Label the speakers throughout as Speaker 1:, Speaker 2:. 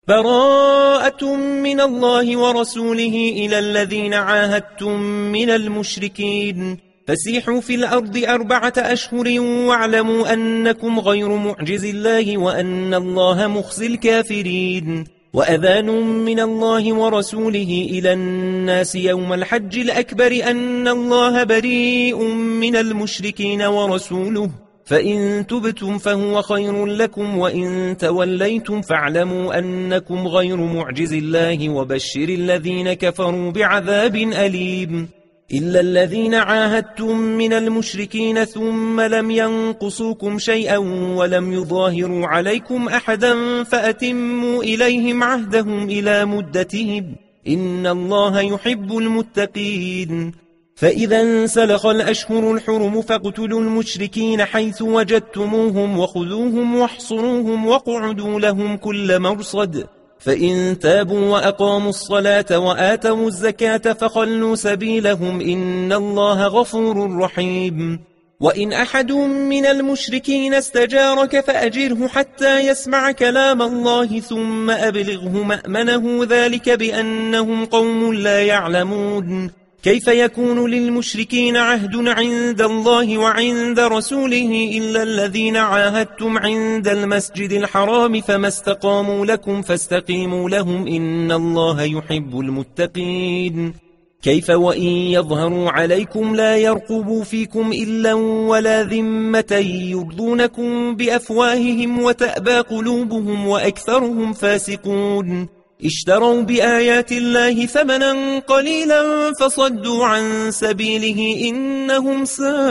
Speaker 1: براءة من الله ورسوله إلى الذين عاهدتم من المشركين فسيحوا في الأرض 4 أشهر واعلموا أنكم غير معجز الله وأن الله مخزي الكافرين وأذان من الله ورسوله إلى الناس يوم الحج الأكبر أن الله بريء من المشركين ورسوله فإن تبتم فهو خير لكم وإن توليتم فاعلموا أنكم غير معجز الله وبشر الذين كفروا بعذاب أليم إلا الذين عاهدتم من المشركين ثم لم ينقصوكم شيئا ولم يظاهروا عليكم أحدا فأتموا إليهم عهدهم إلى مدتهم إن الله يحب المتقين فإذا انسلخ الأشهر الحرم فاقتلوا المشركين حيث وجدتموهم وخذوهم واحصروهم واقعدوا لهم كل مرصد فإن تابوا وأقاموا الصلاة وآتوا الزكاة فخلوا سبيلهم إن الله غفور رحيم وإن أحد من المشركين استجارك فأجره حتى يسمع كلام الله ثم أبلغه مأمنه ذلك بأنهم قوم لا يعلمون كيف يكون للمشركين عهد عند الله وعند رسوله إلا الذين عاهدتم عند المسجد الحرام فما استقاموا لكم فاستقيموا لهم إن الله يحب المتقين كيف وإن يظهروا عليكم لا يرقبوا فيكم إلا ولا ذمة يرضونكم بأفواههم وتأبى قلوبهم وأكثرهم فاسقون اشتروا بآيات الله ثمنا قليلا فصدوا عن سبيله إنهم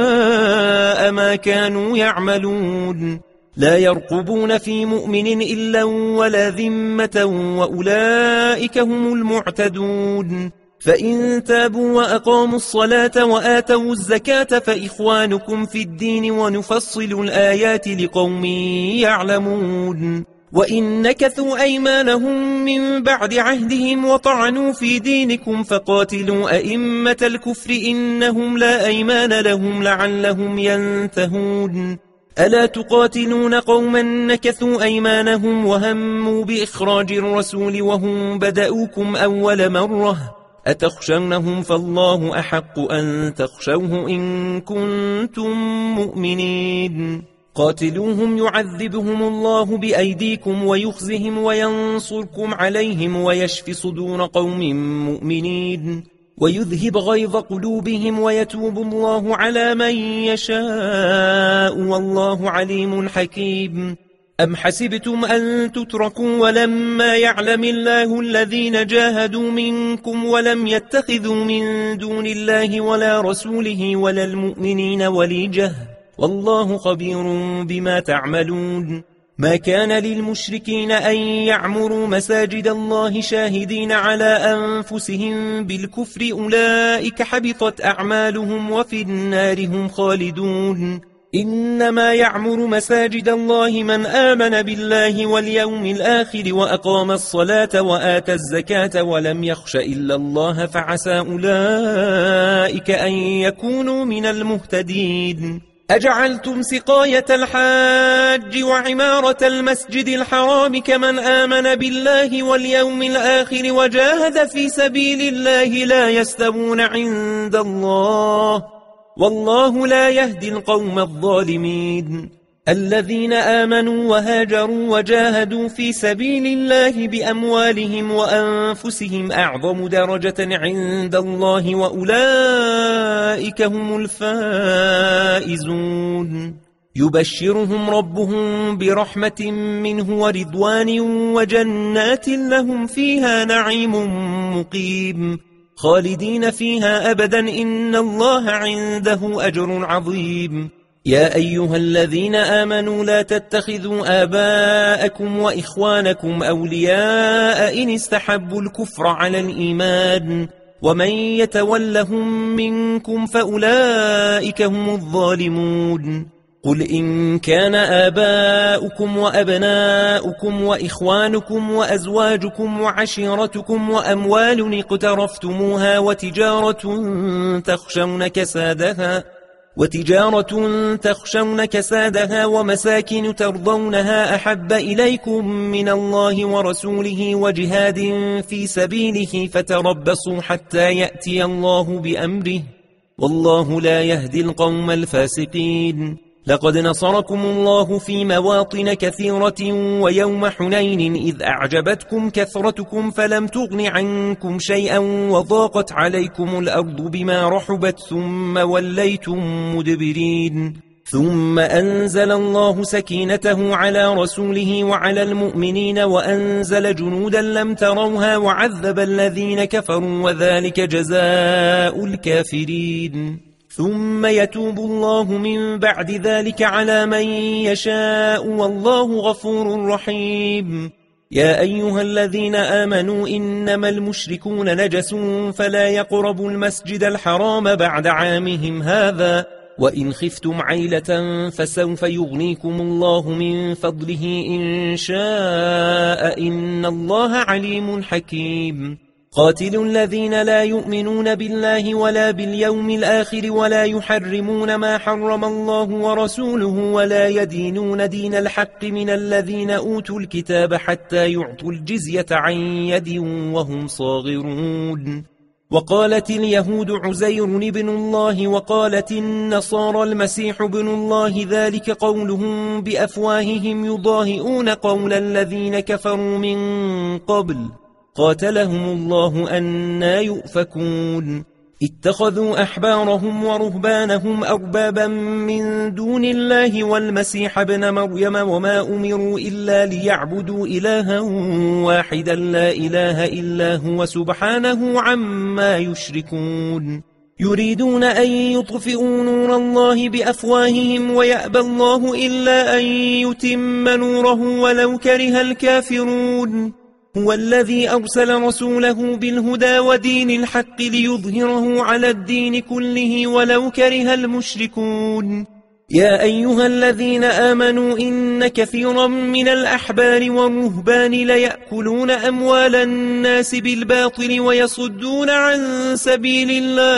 Speaker 1: ساء ما كانوا يعملون لا يرقبون في مؤمن إلا ولا ذمة وأولئك هم المعتدون فإن تابوا وأقاموا الصلاة وآتوا الزكاة فإخوانكم في الدين ونفصل الآيات لقوم يعلمون وإن نكثوا أيمانهم من بعد عهدهم وطعنوا في دينكم فقاتلوا أئمة الكفر إنهم لا أيمان لهم لعلهم ينتهون ألا تقاتلون قوما نكثوا أيمانهم وهموا بإخراج الرسول وهم بدأوكم أول مرة أتخشونهم فالله أحق أن تخشوه إن كنتم مؤمنين قاتلوهم يعذبهم الله بأيديكم ويخزهم وينصركم عليهم ويشفي صدور قوم مؤمنين ويذهب غيظ قلوبهم ويتوب الله على من يشاء والله عليم حكيم أم حسبتم أن تتركوا ولما يعلم الله الذين جاهدوا منكم ولم يتخذوا من دون الله ولا رسوله ولا المؤمنين وليجة والله خبير بما تعملون ما كان للمشركين أن يعمروا مساجد الله شاهدين على أنفسهم بالكفر أولئك حبطت أعمالهم وفي النار هم خالدون إنما يعمر مساجد الله من آمن بالله واليوم الآخر وأقام الصلاة وآتى الزكاة ولم يخش إلا الله فعسى أولئك أن يكونوا من المهتدين أجعلتم سقاية الحاج وعمارة المسجد الحرام كمن آمن بالله واليوم الآخر وجاهد في سبيل الله لا يستوون عند الله والله لا يهدي القوم الظالمين الذين آمنوا وهاجروا وجاهدوا في سبيل الله بأموالهم وأنفسهم أعظم درجة عند الله وأولئك هم الفائزون يبشرهم ربهم برحمة منه ورضوان وجنات لهم فيها نعيم مقيم خالدين فيها أبدا إن الله عنده أجر عظيم يا أيها الذين آمنوا لا تتخذوا آباءكم وإخوانكم أولياء إن استحبوا الكفر على الإيمان ومن يتولهم منكم فأولئك هم الظالمون قل إن كان آباؤكم وأبناؤكم وإخوانكم وأزواجكم وعشيرتكم وأموال اقترفتموها وتجارة تخشون كسادها وتجارة تخشون كسادها ومساكن ترضونها أحب إليكم من الله ورسوله وجهاد في سبيله فتربصوا حتى يأتي الله بأمره والله لا يهدي القوم الفاسقين. لقد نصركم الله في مواطن كثيرة ويوم حنين إذ أعجبتكم كثرتكم فلم تغن عنكم شيئا وضاقت عليكم الأرض بما رحبت ثم وليتم مدبرين. ثم أنزل الله سكينته على رسوله وعلى المؤمنين وأنزل جنودا لم تروها وعذب الذين كفروا وذلك جزاء الكافرين. ثم يتوب الله من بعد ذلك على من يشاء والله غفور رحيم. يا أيها الذين آمنوا إنما المشركون نجس فلا يقربوا المسجد الحرام بعد عامهم هذا وإن خفتم عيلة فسوف يغنيكم الله من فضله إن شاء إن الله عليم حكيم. قاتلوا الذين لا يؤمنون بالله ولا باليوم الآخر ولا يحرمون ما حرم الله ورسوله ولا يدينون دين الحق من الذين أوتوا الكتاب حتى يعطوا الجزية عن يد وهم صاغرون. وقالت اليهود عزير ابن الله وقالت النصارى المسيح ابن الله ذلك قولهم بأفواههم يضاهئون قول الذين كفروا من قبل قاتلهم الله أنى يؤفكون. اتخذوا أحبارهم ورهبانهم أربابا من دون الله والمسيح ابن مريم وما أمروا إلا ليعبدوا إلها واحدا لا إله إلا هو سبحانه عما يشركون. يريدون أن يطفئوا نور الله بأفواههم ويأبى الله إلا أن يتم نوره ولو كره الكافرون. هو الذي أرسل رسوله بالهدى ودين الحق ليظهره على الدين كله ولو كره المشركون. يا أيها الذين آمنوا إن كثيرا من الأحبار والرهبان ليأكلون أموال الناس بالباطل ويصدون عن سبيل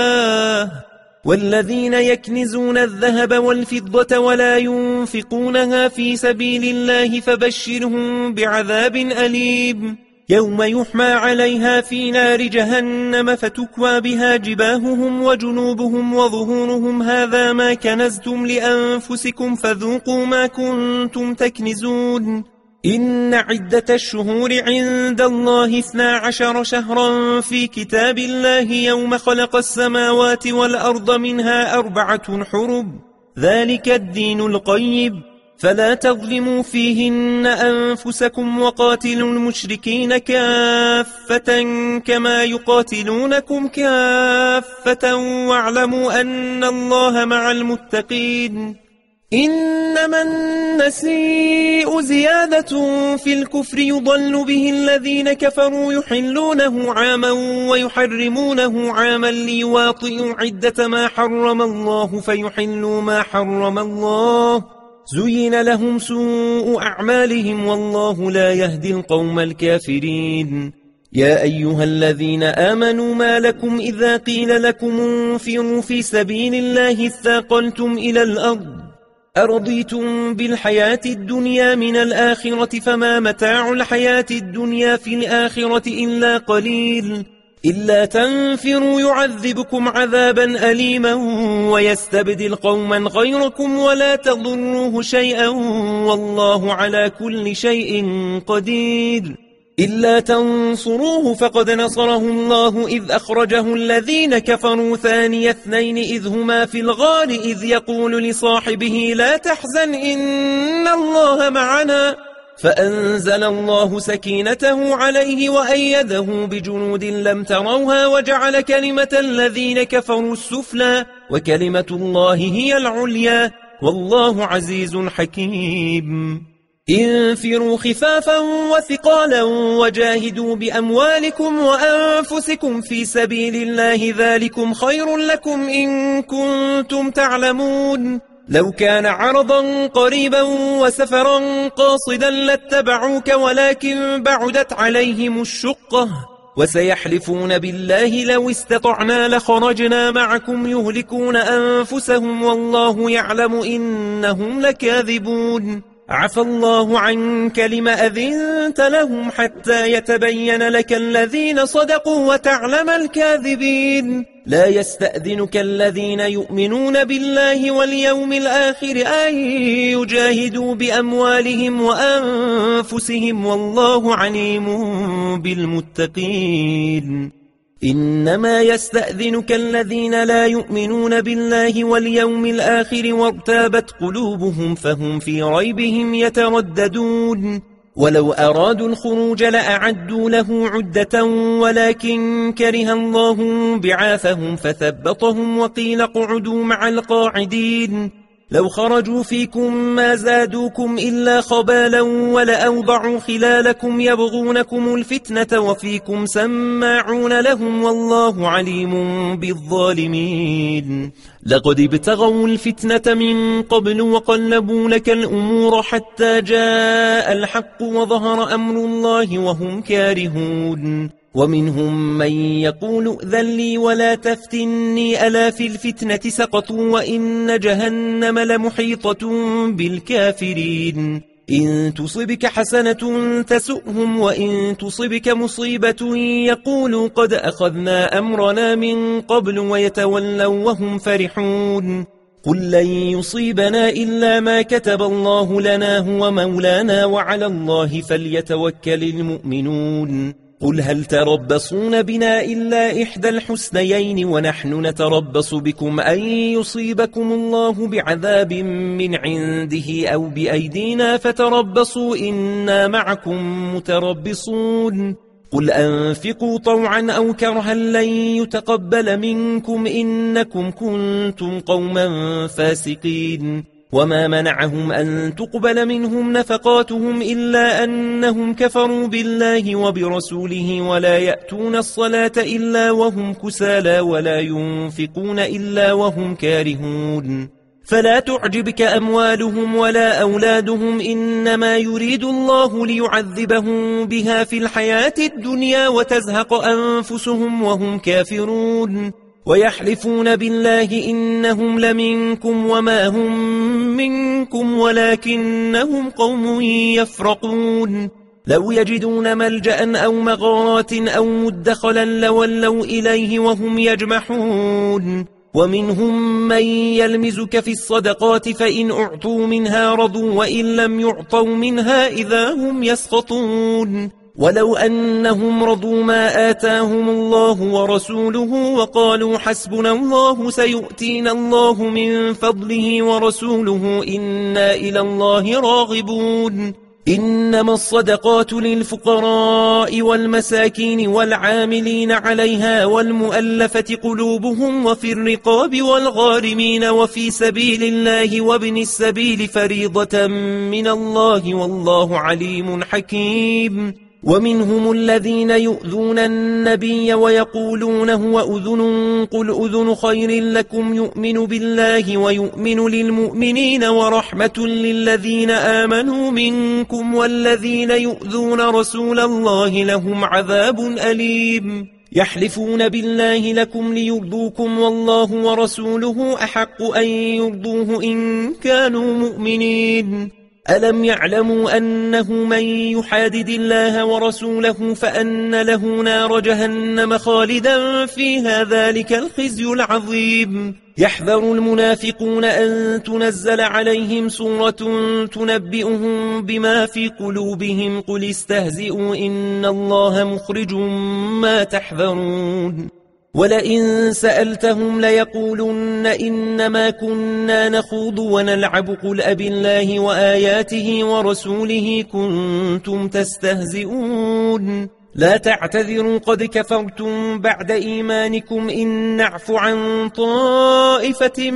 Speaker 1: الله والذين يكنزون الذهب والفضة ولا ينفقونها في سبيل الله فبشرهم بعذاب أليم يوم يحمى عليها في نار جهنم فتكوى بها جباههم وجنوبهم وظهورهم هذا ما كنزتم لأنفسكم فذوقوا ما كنتم تكنزون. إن عدة الشهور عند الله 12 شهرا في كتاب الله يوم خلق السماوات والأرض منها 4 حرم ذلك الدين القيم فلا تظلموا فيهن أنفسكم وقاتلوا المشركين كافة كما يقاتلونكم كافة واعلموا أن الله مع المتقين. إنما النسيء زيادة في الكفر يضل به الذين كفروا يحلونه عاما ويحرمونه عاما ليواطئوا عدة ما حرم الله فيحلوا ما حرم الله زين لهم سوء أعمالهم والله لا يهدي القوم الكافرين. يا أيها الذين آمنوا ما لكم إذا قيل لكم انفروا في سبيل الله اثاقلتم إلى الأرض أرضيتم بالحياة الدنيا من الآخرة فما متاع الحياة الدنيا في الآخرة إلا قليل إلا تنفروا يعذبكم عذابا أليما ويستبدل قوما غيركم ولا تضروه شيئا والله على كل شيء قدير. إلا تنصروه فقد نصره الله إذ أخرجه الذين كفروا ثاني 2 إذ هما في الغار إذ يقول لصاحبه لا تحزن إن الله معنا فأنزل الله سكينته عليه وأيده بجنود لم تروها وجعل كلمة الذين كفروا السفلى وكلمة الله هي العليا والله عزيز حكيم. انفروا خفافا وثقالا وجاهدوا بأموالكم وأنفسكم في سبيل الله ذلكم خير لكم إن كنتم تعلمون. لو كان عرضا قريبا وسفرا قاصدا لاتبعوك ولكن بعدت عليهم الشقة وسيحلفون بالله لو استطعنا لخرجنا معكم يهلكون أنفسهم والله يعلم إنهم لكاذبون عفى الله عنك لم أذنت لهم حتى يتبين لك الذين صدقوا وتعلم الكاذبين لا يستأذنك الذين يؤمنون بالله واليوم الآخر أن يجاهدوا بأموالهم وأنفسهم والله عليم بالمتقين إنما يستأذنك الذين لا يؤمنون بالله واليوم الآخر وارتابت قلوبهم فهم في ريبهم يترددون ولو أرادوا الخروج لأعدوا له عدة ولكن كره الله بعاثهم فثبطهم وقيل اقعدوا مع القاعدين لو خرجوا فيكم ما زادوكم إلا خبالا ولأوضعوا خلالكم يبغونكم الفتنة وفيكم سماعون لهم والله عليم بالظالمين لقد ابتغوا الفتنة من قبل وقلبوا لك الأمور حتى جاء الحق وظهر أمر الله وهم كارهون ومنهم من يقول ائذن لي ولا تفتني ألا في الفتنة سقطوا وإن جهنم لمحيطة بالكافرين إن تصبك حسنة تسؤهم وإن تصبك مصيبة يقولوا قد أخذنا أمرنا من قبل ويتولوا وهم فرحون قل لن يصيبنا إلا ما كتب الله لنا هو مولانا وعلى الله فليتوكل المؤمنون قل هل تربصون بنا إلا إحدى الحسنيين ونحن نتربص بكم أن يصيبكم الله بعذاب من عنده أو بأيدينا فتربصوا إنا معكم متربصون قل أنفقوا طوعا أو كرها لن يتقبل منكم إنكم كنتم قوما فاسقين وما منعهم أن تقبل منهم نفقاتهم إلا أنهم كفروا بالله وبرسوله ولا يأتون الصلاة إلا وهم كسالى ولا ينفقون إلا وهم كارهون فلا تعجبك أموالهم ولا أولادهم إنما يريد الله ليعذبهم بها في الحياة الدنيا وتزهق أنفسهم وهم كافرون ويحلفون بالله إنهم لمنكم وما هم منكم ولكنهم قوم يفرقون لو يجدون ملجأ أو مغارات أو مدخلا لولوا إليه وهم يجمحون ومنهم من يلمزك في الصدقات فإن أعطوا منها رضوا وإن لم يعطوا منها إذا هم يسخطون ولو أنهم رضوا ما آتاهم الله ورسوله وقالوا حسبنا الله سيؤتينا الله من فضله ورسوله إنا إلى الله راغبون إنما الصدقات للفقراء والمساكين والعاملين عليها والمؤلفة قلوبهم وفي الرقاب والغارمين وفي سبيل الله وابن السبيل فريضة من الله والله عليم حكيم ومنهم الذين يؤذون النبي ويقولون هو أذن قل أذن خير لكم يؤمن بالله ويؤمن للمؤمنين ورحمة للذين آمنوا منكم والذين يؤذون رسول الله لهم عذاب أليم يحلفون بالله لكم ليرضوكم والله ورسوله أحق أن يرضوه إن كانوا مؤمنين ألم يعلموا أنه من يحادد الله ورسوله فأن له نار جهنم خالدا فيها ذلك الخزي العظيم يحذر المنافقون أن تنزل عليهم سورة تنبئهم بما في قلوبهم قل استهزئوا إن الله مخرج ما تحذرون ولئن سألتهم ليقولن إنما كنا نخوض ونلعب قل أب الله وآياته ورسوله كنتم تستهزئون لا تعتذروا قد كفرتم بعد إيمانكم إن نعف عن طائفة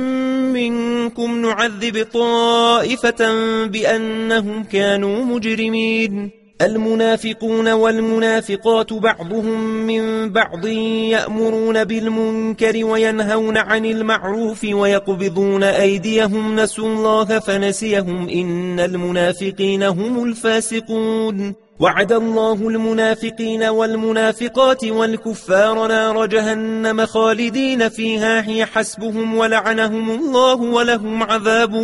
Speaker 1: منكم نعذب طائفة بأنهم كانوا مجرمين المنافقون والمنافقات بعضهم من بعض يأمرون بالمنكر وينهون عن المعروف ويقبضون أيديهم نسوا الله فنسيهم إن المنافقين هم الفاسقون وعد الله المنافقين والمنافقات والكفار نار جهنم خالدين فيها هي حسبهم ولعنهم الله ولهم عذاب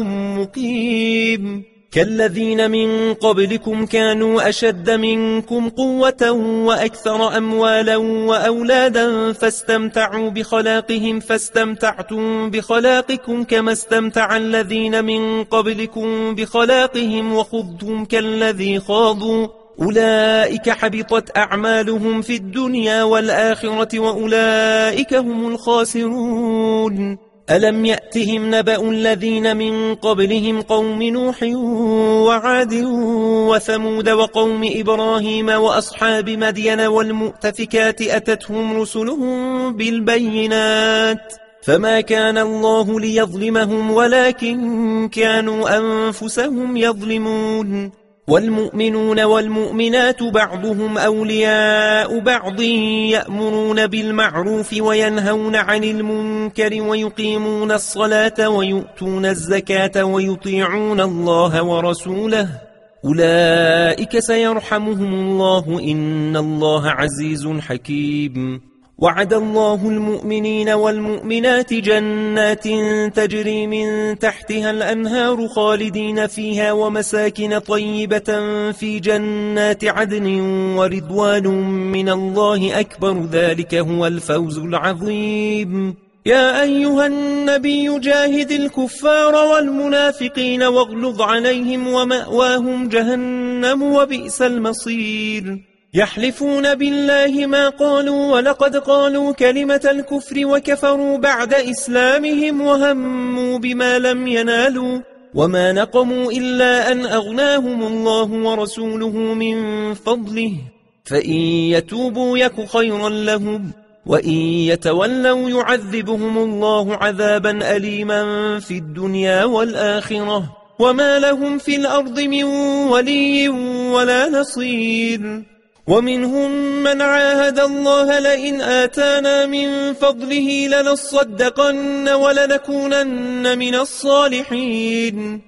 Speaker 1: مقيم. كالذين من قبلكم كانوا أشد منكم قوة وأكثر أموالا وأولادا فاستمتعوا بخلاقهم فاستمتعتم بخلاقكم كما استمتع الذين من قبلكم بخلاقهم وخضتم كالذي خاضوا أولئك حبطت أعمالهم في الدنيا والآخرة وأولئك هم الخاسرون. ألم يأتهم نبأ الذين من قبلهم قوم نوح وعاد وثمود وقوم إبراهيم وأصحاب مدين والمؤتفكات أتتهم رسلهم بالبينات فما كان الله ليظلمهم ولكن كانوا أنفسهم يظلمون. والمؤمنون والمؤمنات بعضهم أولياء بعض يأمرون بالمعروف وينهون عن المنكر ويقيمون الصلاة ويؤتون الزكاة ويطيعون الله ورسوله أولئك سيرحمهم الله إن الله عزيز حكيم. وعد الله المؤمنين والمؤمنات جنات تجري من تحتها الأنهار خالدين فيها ومساكن طيبة في جنات عدن ورضوان من الله أكبر ذلك هو الفوز العظيم. يا أيها النبي جاهد الكفار والمنافقين واغلظ عليهم ومأواهم جهنم وبئس المصير. يحلفون بالله ما قالوا ولقد قالوا كلمة الكفر وكفروا بعد إسلامهم وهموا بما لم ينالوا وما نقموا إلا أن أغناهم الله ورسوله من فضله فإن يتوبوا يك خيرا لهم وإن يتولوا يعذبهم الله عذابا أليما في الدنيا والآخرة وما لهم في الأرض من ولي ولا نصير. ومنهم من عاهد الله لئن آتانا من فضله لنصدقن ولنكونن من الصالحين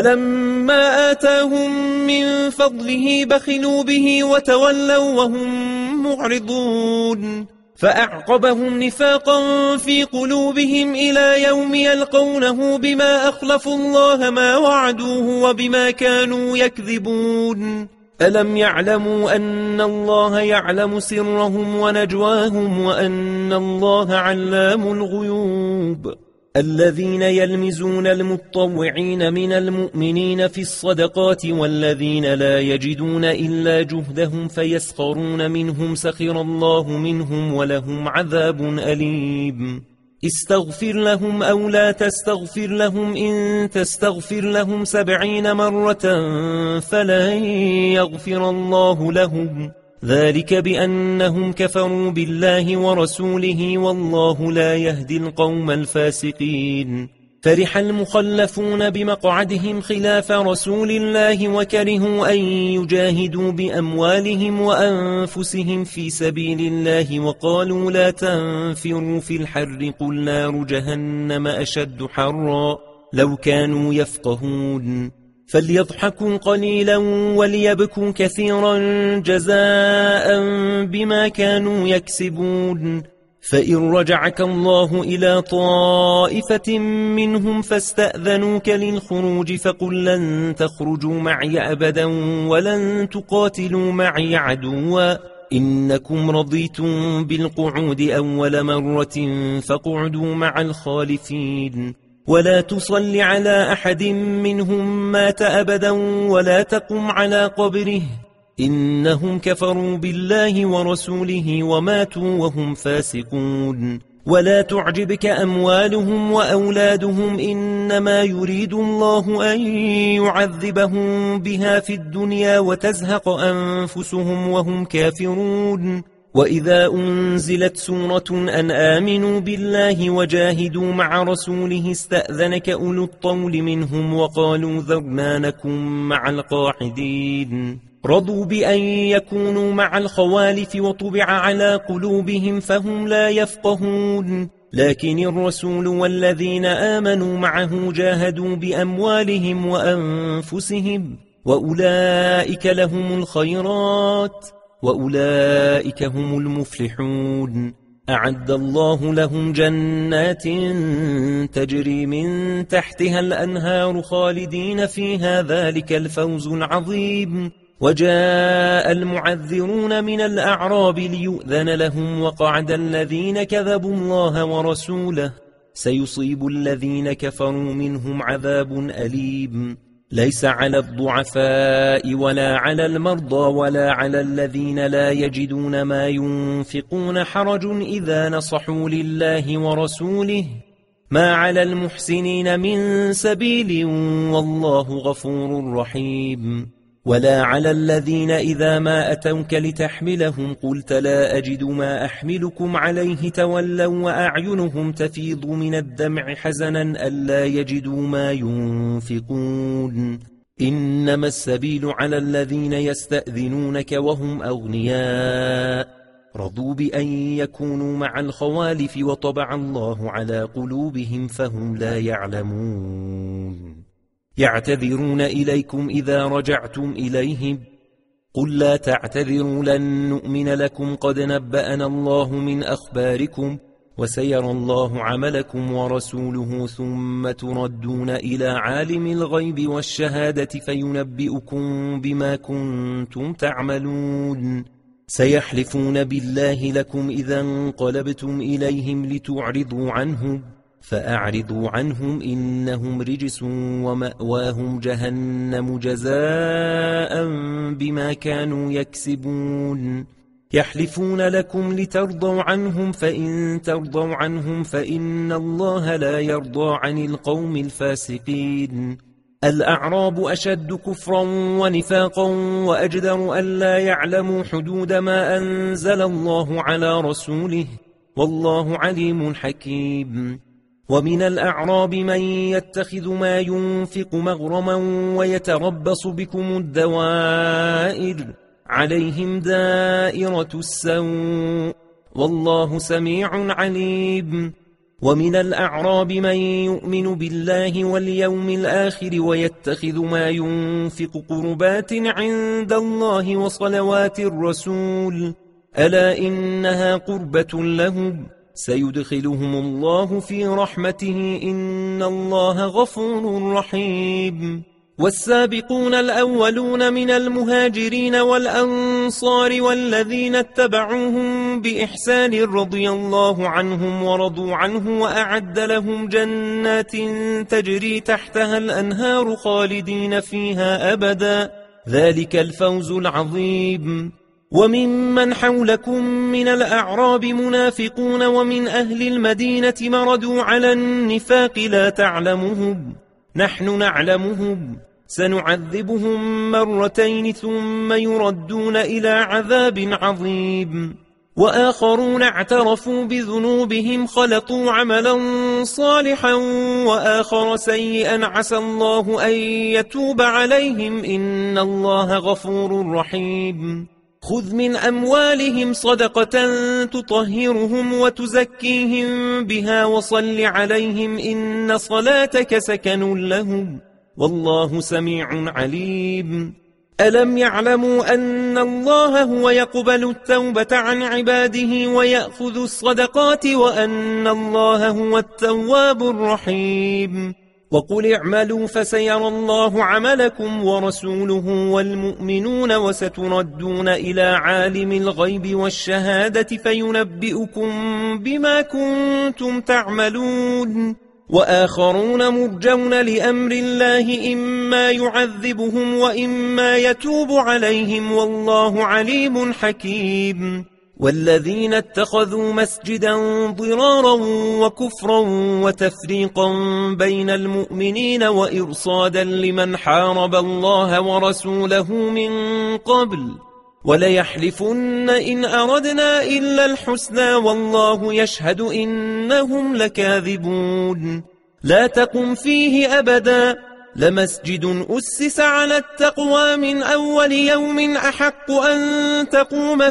Speaker 1: فلما آتاهم من فضله بخلوا به وتولوا وهم معرضون فأعقبهم نفاقا في قلوبهم إلى يوم يلقونه بما أخلفوا الله ما وعدوه وبما كانوا يكذبون. ألم يعلموا أن الله يعلم سرهم ونجواهم وأن الله علام الغيوب. الذين يلمزون المتطوعين من المؤمنين في الصدقات والذين لا يجدون إلا جهدهم فيسخرون منهم سخر الله منهم ولهم عذاب أليم. استغفر لهم أو لا تستغفر لهم إن تستغفر لهم 70 مرة فلن يغفر الله لهم ذلك بأنهم كفروا بالله ورسوله والله لا يهدي القوم الفاسقين. فرح المخلفون بمقعدهم خلاف رسول الله وكرهوا أن يجاهدوا بأموالهم وأنفسهم في سبيل الله وقالوا لا تنفروا في الحر قل نار جهنم أشد حرا لو كانوا يفقهون. فليضحكوا قليلا وليبكوا كثيرا جزاء بما كانوا يكسبون. فإن رجعك الله إلى طائفة منهم فاستأذنوك للخروج فقل لن تخرجوا معي أبدا ولن تقاتلوا معي عدوا إنكم رضيتم بالقعود أول مرة فاقعدوا مع الخالفين ولا تصل على أحد منهم مات أبدا ولا تقم على قبره إنهم كفروا بالله ورسوله وماتوا وهم فاسقون. ولا تعجبك أموالهم وأولادهم إنما يريد الله أن يعذبهم بها في الدنيا وتزهق أنفسهم وهم كافرون. وإذا أنزلت سورة أن آمنوا بالله وجاهدوا مع رسوله استأذنك أولو الطول منهم وقالوا ذرنا نكن مع القاعدين. رضوا بأن يكونوا مع الخوالف وطبع على قلوبهم فهم لا يفقهون. لكن الرسول والذين آمنوا معه جاهدوا بأموالهم وأنفسهم وأولئك لهم الخيرات وأولئك هم المفلحون. أعد الله لهم جنات تجري من تحتها الأنهار خالدين فيها، ذلك الفوز العظيم. وجاء المعذرون من الأعراب ليؤذن لهم، وقعد الذين كذبوا الله ورسوله، سيصيب الذين كفروا منهم عذاب أليم. ليس على الضعفاء ولا على المرضى ولا على الذين لا يجدون ما ينفقون حرج إذا نصحوا لله ورسوله، ما على المحسنين من سبيل والله غفور رحيم. ولا على الذين إذا ما أتوك لتحملهم قلت لا أجد ما أحملكم عليه تولوا وأعينهم تفيض من الدمع حزنا ألا يجدوا ما ينفقون. إنما السبيل على الذين يستأذنونك وهم أغنياء رضوا بأن يكونوا مع الخوالف وطبع الله على قلوبهم فهم لا يعلمون. يعتذرون إليكم إذا رجعتم إليهم قل لا تعتذروا لن نؤمن لكم قد نبأنا الله من أخباركم وسيرى الله عملكم ورسوله ثم تردون إلى عالم الغيب والشهادة فينبئكم بما كنتم تعملون. سيحلفون بالله لكم إذا انقلبتم إليهم لتعرضوا عنهم فأعرضوا عنهم إنهم رجس ومأواهم جهنم جزاء بما كانوا يكسبون. يحلفون لكم لترضوا عنهم فإن ترضوا عنهم فإن الله لا يرضى عن القوم الفاسقين. الأعراب أشد كفرا ونفاقا وأجدر ألا يعلموا حدود ما أنزل الله على رسوله والله عليم حكيم. ومن الأعراب من يتخذ ما ينفق مغرما ويتربص بكم الدوائر عليهم دائرة السوء والله سميع عليم. ومن الأعراب من يؤمن بالله واليوم الآخر ويتخذ ما ينفق قربات عند الله وصلوات الرسول ألا إنها قربة لهم سيدخلهم الله في رحمته إن الله غفور رحيم. والسابقون الأولون من المهاجرين والأنصار والذين اتبعوهم بإحسان رضي الله عنهم ورضوا عنه وأعد لهم جنات تجري تحتها الأنهار خالدين فيها أبدا ذلك الفوز العظيم. وممن حولكم من الأعراب منافقون ومن أهل المدينة مردوا على النفاق لا تعلمهم نحن نعلمهم سنعذبهم مرتين ثم يردون إلى عذاب عظيم. وآخرون اعترفوا بذنوبهم خلطوا عملا صالحا وآخر سيئا عسى الله أن يتوب عليهم إن الله غفور رحيم. خذ من أموالهم صدقة تطهرهم وتزكيهم بها وصل عليهم إن صلاتك سكن لهم والله سميع عليم. ألم يعلموا أن الله هو يقبل التوبة عن عباده ويأخذ الصدقات وأن الله هو التواب الرحيم. وقل اعملوا فسيرى الله عملكم ورسوله والمؤمنون وستردون إلى عالم الغيب والشهادة فينبئكم بما كنتم تعملون. وآخرون مرجون لأمر الله إما يعذبهم وإما يتوب عليهم والله عليم حكيم. والذين اتخذوا مسجدا ضرارا وكفرا وتفريقا بين المؤمنين وإرصادا لمن حارب الله ورسوله من قبل وليحلفن إن أردنا إلا الحسنى والله يشهد إنهم لكاذبون. لا تقم فيه أبدا لمسجد أسس على التقوى من أول يوم أحق أن تقوم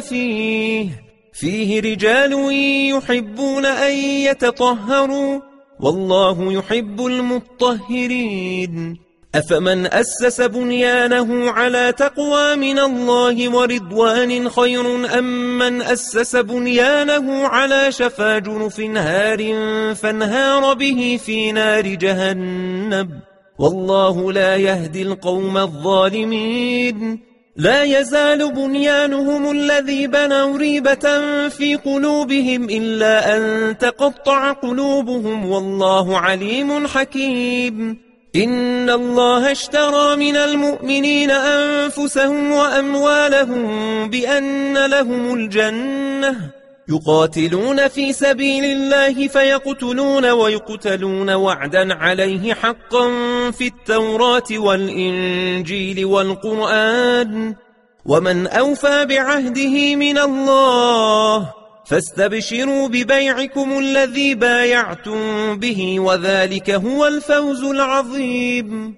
Speaker 1: فيه رجال يحبون أن يتطهروا والله يحب المطهرين. أفمن أسس بنيانه على تقوى من الله ورضوان خير أم من أسس بنيانه على شفا جرف هار فانهار به في نار جهنم والله لا يهدي القوم الظالمين لا يزال بنيانهم الذي بنوا ريبة في قلوبهم إلا أن تقطع قلوبهم والله عليم حكيم إن الله اشترى من المؤمنين أنفسهم وأموالهم بأن لهم الجنة يقاتلون في سبيل الله فيقتلون ويقتلون وعدا عليه حقا في التوراة والإنجيل والقرآن ومن أوفى بعهده من الله فاستبشروا ببيعكم الذي بايعتم به وذلك هو الفوز العظيم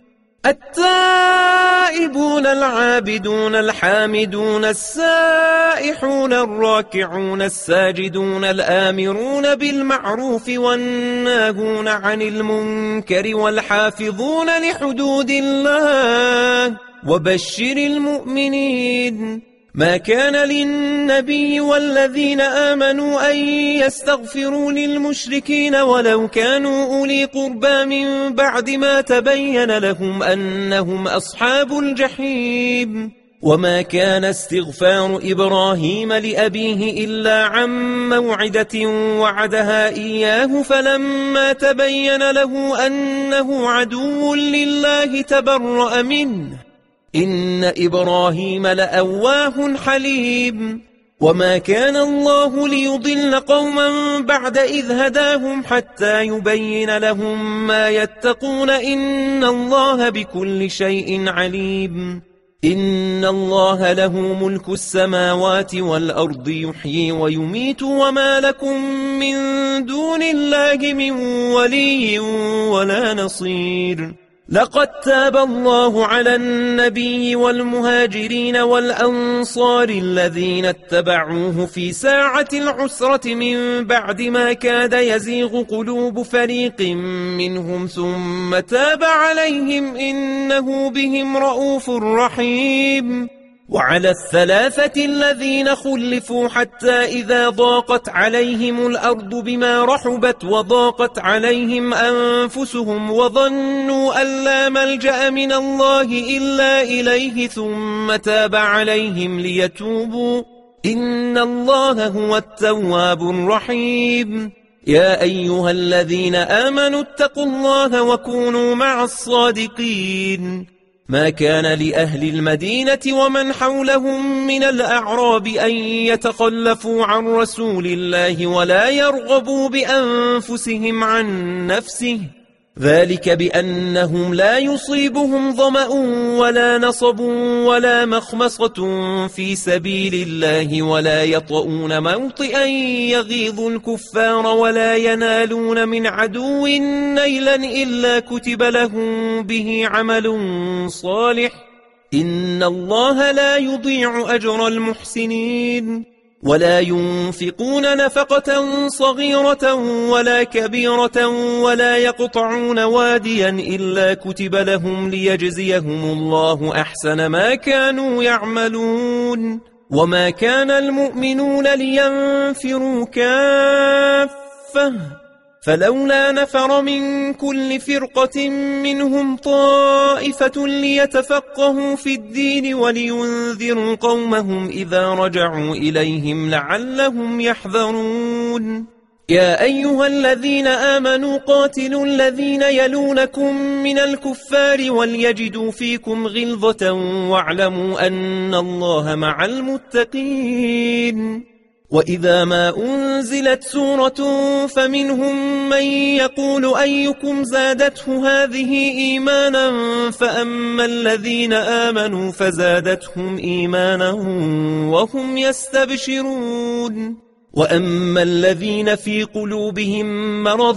Speaker 1: التائبون العابدون الحامدون السائحون الراكعون الساجدون الآمرون بالمعروف والناهون عن المنكر والحافظون لحدود الله وبشر المؤمنين ما كان للنبي والذين آمنوا أن يستغفروا للمشركين ولو كانوا أولي قربى من بعد ما تبين لهم أنهم أصحاب الجحيم وما كان استغفار إبراهيم لأبيه إلا عن موعدة وعدها إياه فلما تبين له أنه عدو لله تبرأ منه إن إبراهيم لأواه حليم وما كان الله ليضل قوما بعد إذ هداهم حتى يبين لهم ما يتقون إن الله بكل شيء عليم إن الله له ملك السماوات والأرض يحيي ويميت وما لكم من دون الله من ولي ولا نصير لقد تاب الله على النبي والمهاجرين والأنصار الذين اتبعوه في ساعة العسرة من بعد ما كاد يزيغ قلوب فريق منهم ثم تاب عليهم إنه بهم رؤوف رحيم وعلى الثلاثة الذين خلفوا حتى إذا ضاقت عليهم الأرض بما رحبت وضاقت عليهم أنفسهم وظنوا أن لا ملجأ من الله إلا إليه ثم تاب عليهم ليتوبوا إن الله هو التواب الرحيم يا أيها الذين آمنوا اتقوا الله وكونوا مع الصادقين ما كان لأهل المدينة ومن حولهم من الأعراب أن يتخلفوا عن رسول الله ولا يرغبوا بأنفسهم عن نفسه ذلك بأنهم لا يصيبهم ظمأ ولا نصب ولا مخمصة في سبيل الله ولا يطؤون موطئا يغيظ الكفار ولا ينالون من عدو نيلا إلا كتب لهم به عمل صالح إن الله لا يضيع أجر المحسنين ولا ينفقون نفقة صغيرة ولا كبيرة ولا يقطعون واديا إلا كتب لهم ليجزيهم الله أحسن ما كانوا يعملون وما كان المؤمنون لينفروا كافة فلولا نفر من كل فرقة منهم طائفة ليتفقهوا في الدين ولينذروا قومهم إذا رجعوا إليهم لعلهم يحذرون يا أيها الذين آمنوا قاتلوا الذين يلونكم من الكفار وليجدوا فيكم غلظة واعلموا أن الله مع المتقين وإذا ما أنزلت سورة فمنهم من يقول أيكم زادته هذه إيمانا فأما الذين آمنوا فزادتهم إيمانا وهم يستبشرون وأما الذين في قلوبهم مرض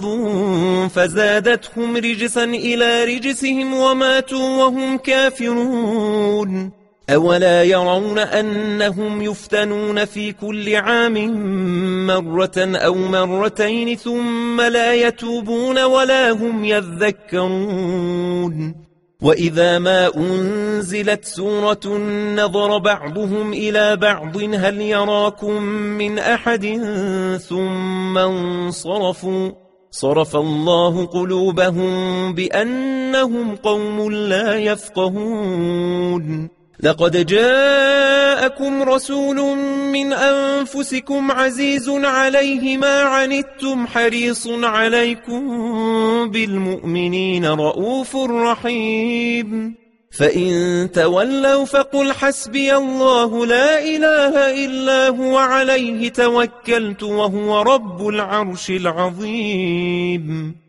Speaker 1: فزادتهم رجسا إلى رجسهم وماتوا وهم كافرون أولا يرون أنهم يفتنون في كل عام مرة أو مرتين ثم لا يتوبون ولا هم يذكرون وإذا ما أنزلت سورة نظر بعضهم إلى بعض هل يراكم من أحد ثم انصرفوا صرف الله قلوبهم بأنهم قوم لا يفقهون لقد جاءكم رسول من أنفسكم عزيز عليه ما عنتم حريص عليكم بالمؤمنين رؤوف رحيم فإن تولوا فقل حسبي الله لا إله إلا هو عليه توكلت وهو رب العرش العظيم